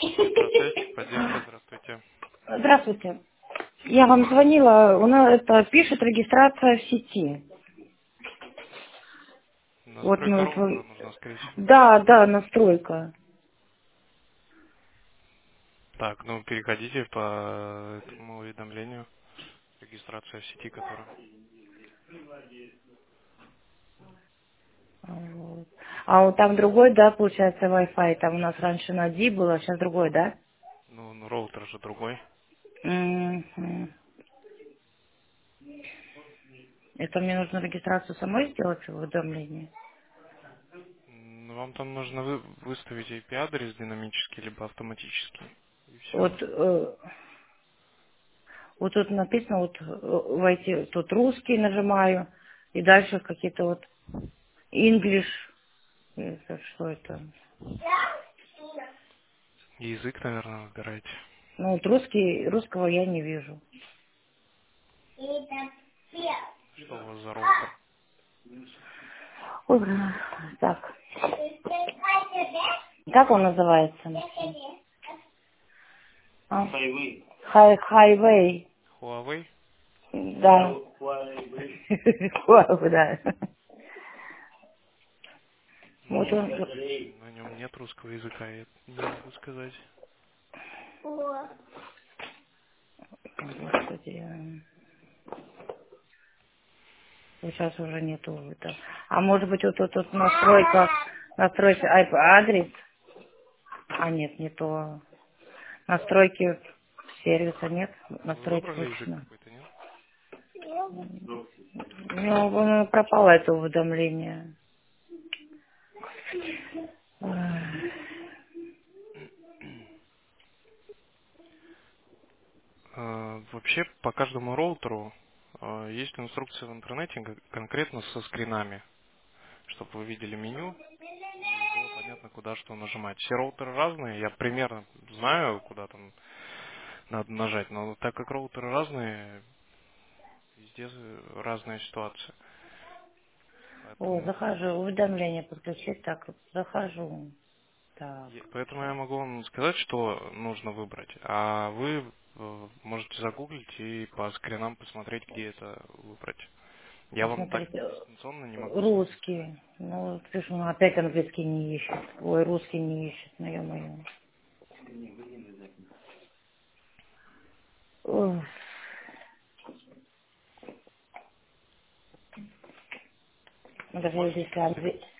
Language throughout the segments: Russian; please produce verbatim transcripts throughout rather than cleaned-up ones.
Здравствуйте, поддержка, здравствуйте. Здравствуйте. Я вам звонила, у нас это пишет регистрация в сети. Вот Настройка мы... роутера с- нужна, скорее всего. Да, да, настройка. Так, ну переходите по этому уведомлению. Регистрация в сети, которая... Вот. А вот там другой, да, получается, Wi-Fi. Там у нас раньше на D было, сейчас другой, да? Ну, ну, роутер же другой. Мгм. Это мне нужно регистрацию самой сделать в уведомлении? М, Вам там нужно вы- выставить I P-адрес динамический, либо автоматический. И все. Вот, э, вот тут написано, вот э, войти, тут русский нажимаю, и дальше какие-то вот English, это что это? Язык, наверное, выбираете. Ну, вот русский, русского я не вижу. Что у вас за роутер? Ой, так, как он называется? А? Хай, хайвей, Huawei? да. Хуавей, да. Вот Ну, он, на нем нет русского языка, я не могу сказать. господи, вот сейчас уже нету это. А может быть, вот тут вот настройка, настройка ай- адрес? А нет, не то. Настройки сервиса нет, Вы настройки выбрали язык точно. какой-то, нет? Ну, оно пропало это уведомление. Ой. Э, Вообще, по каждому роутеру э, есть инструкция в интернете кон- конкретно со скринами, чтобы вы видели меню и было понятно, куда что нажимать. Все роутеры разные, я примерно знаю, куда там надо нажать, но так как роутеры разные, везде разная ситуация. О, Поэтому, захожу, уведомление подключить, так, вот захожу. Так, е- поэтому я могу вам сказать, что нужно выбрать, а вы э, можете загуглить и по скринам посмотреть, где это выбрать. Я вам так посмотрите, дистанционно не могу сказать. русский. Ну, вот пишу, ну, опять английский не ищет. Ой, русский не ищет, ну, ё-моё. Ой, ну, даже Можете если посмотреть. английский.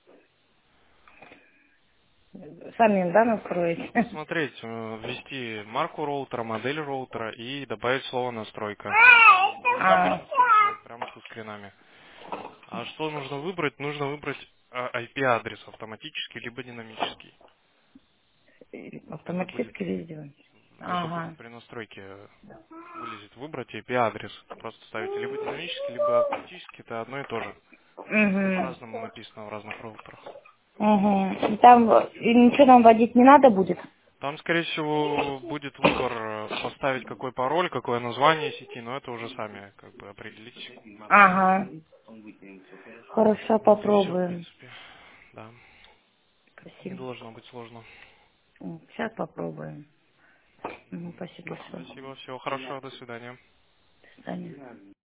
Сами, да, настроить? Посмотреть, э, ввести марку роутера, модель роутера и добавить слово настройка. И будет А, все работать прямо со скринами. А что нужно выбрать? Нужно выбрать а, I P-адрес автоматический либо динамический. Это будет, автоматически везде. это будет Ага. при настройке э, вылезет. Выбрать I P-адрес. Просто ставите либо динамический, либо автоматический. Это одно и то же. Угу. По-разному написано в разных роутерах. Угу. Там э, и ничего нам вводить не надо будет? Там, скорее всего, будет выбор э, поставить какой пароль, какое название сети, но это уже сами как бы определитесь. Ага. Хорошо, Вот и все, в попробуем. принципе. Да, не Спасибо. должно быть сложно. Сейчас попробуем. Мгм, Мгм. спасибо большое. Спасибо, всего хорошего, до свидания. До свидания.